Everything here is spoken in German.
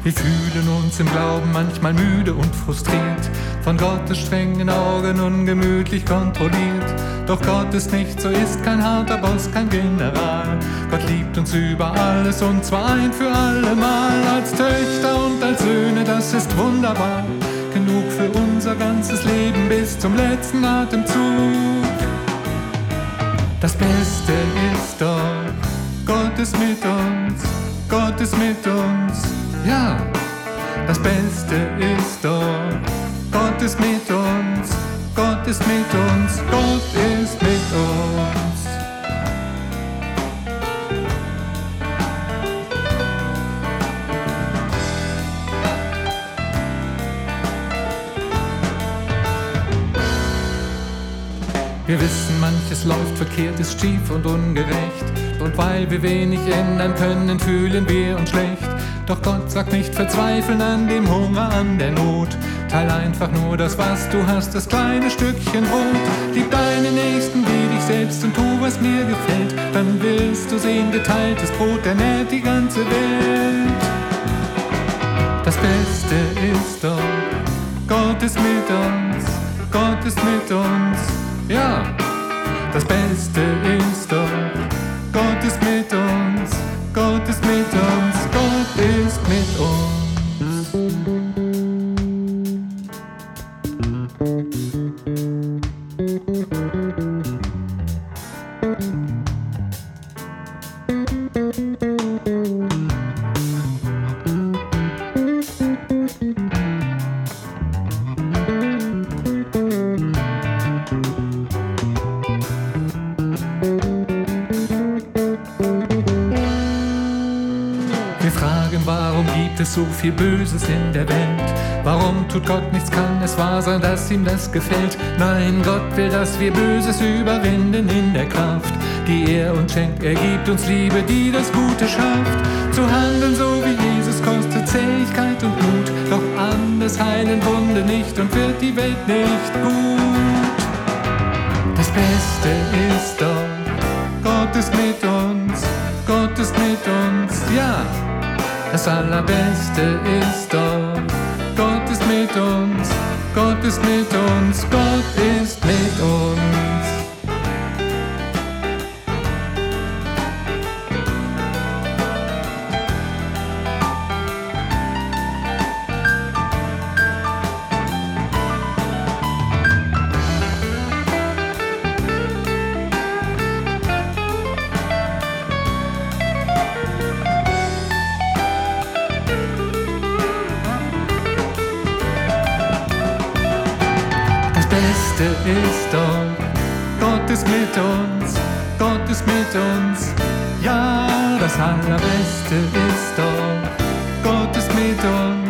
Wir fühlen uns im Glauben manchmal müde und frustriert, von Gottes strengen Augen ungemütlich kontrolliert. Doch Gott ist nicht so, ist kein harter Boss, kein General. Gott liebt uns über alles und zwar ein für alle Mal. Als Töchter und als Söhne, das ist wunderbar. Genug für unser ganzes Leben bis zum letzten Atemzug. Das Beste ist doch, Gott ist mit uns, Gott ist mit uns. Ja, das Beste ist doch, Gott ist mit uns, Gott ist mit uns, Gott ist mit uns. Wir wissen, manches läuft verkehrt, ist schief und ungerecht. Und weil wir wenig ändern können, fühlen wir uns schlecht. Doch Gott sagt nicht verzweifeln an dem Hunger, an der Not. Teil einfach nur das, was du hast, das kleine Stückchen Brot. Lieb deinen Nächsten wie dich selbst und tu, was mir gefällt. Dann wirst du sehen, geteiltes Brot ernährt die ganze Welt. Das Beste ist doch, Gott ist mit uns, Gott ist mit uns. Ja, das Beste ist doch, Gott ist mit uns, Gott ist mit uns, Gott ist mit uns. Wir fragen, warum gibt es so viel Böses in der Welt? Warum tut Gott nichts, kann es wahr sein, dass ihm das gefällt? Nein, Gott will, dass wir Böses überwinden in der Kraft, die er uns schenkt. Er gibt uns Liebe, die das Gute schafft. Zu handeln so wie Jesus kostet Zähigkeit und Mut. Doch anders heilen Wunde nicht und wird die Welt nicht gut. Das Beste ist doch, Gott ist mit uns, Gott ist mit uns, ja. Das Allerbeste ist doch, Gott ist mit uns, Gott ist mit uns, Gott ist mit uns. Das Beste ist doch, Gott ist mit uns, Gott ist mit uns. Ja, das Allerbeste ist doch, Gott ist mit uns.